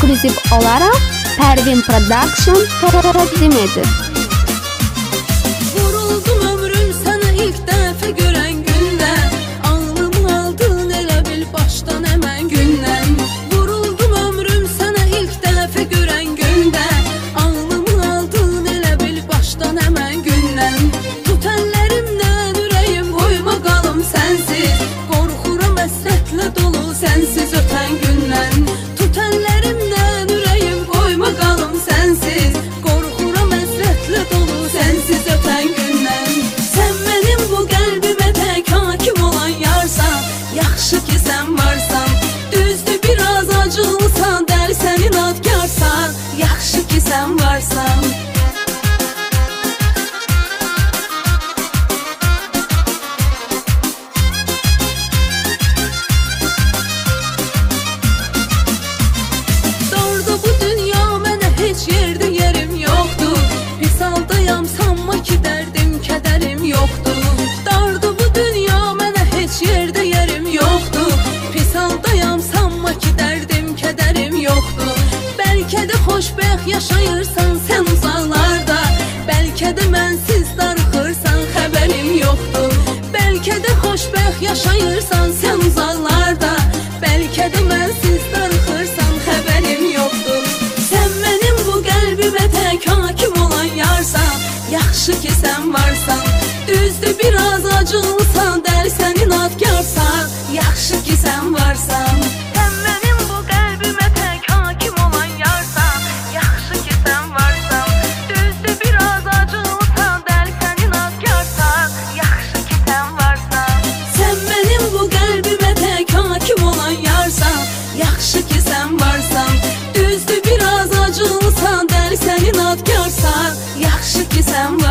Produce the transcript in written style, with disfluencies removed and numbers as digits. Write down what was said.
ekskluziv olaraq Pervin Production təqdim edir. Vuruldum ömrüm sənə ilk dəfə görən gündə, ağlımı aldın elə bil başdan həmən gündən. Vuruldum ömrüm sənə ilk dəfə görən gündə, ağlımı aldın elə bil başdan həmən gündən. Tut əllərimdən ürəyim qoyma qalım sənsiz, qorxuram həsrətlə dolu sənsiz ötən gündən. Tut əllərimdən ürəyim qoyma qalım sənsiz, qorxuram həsrətlə dolu sənsiz ötən gündən. Sən mənim bu qəlbimə tək hakim olan yarsan, yaxşı ki sən varsan. Düzdür biraz acılısan, dəli sən inadkarsan, yaxşı ki sən varsan. Doğruda bu dünya mənə heç yerdə yerim yoxdur, pis haldayam sanma ki dərdim, kədərim yoxdur. Dardı bu dünya mənə heç yerdə yerim yoxdur, pis haldayam sanma ki dərdim, kədərim yoxdur. Bəlkə də xoşbəxt yaşayırsan sən uzaqlarda, bəlkə də mənsiz darıxırsan, xəbərim yoxdur. Bəlkə də xoşbəxt yaşayırsan sən uzaqlarda, bəlkə də mənsiz darıxırsan, xəbərim yoxdur. Sən mənim bu qəlbimə tək hakim olan yarsan, yaxşı ki sən varsan. Düzdür biraz acılısan, dəli sən inadkarsan, yaxşı ki sən varsan. Sən mənim bu qəlbimə tək hakim olan yarsan, yaxşı ki sən varsan. Düzdür biraz acılısan, dəli sən inadkarsan, yaxşı ki sən varsan. Sən mənim bu qəlbimə tək hakim olan yarsan, yaxşı ki sən varsan. Düzdür biraz acılısan, dəli sən inadkarsan, yaxşı ki sən varsan.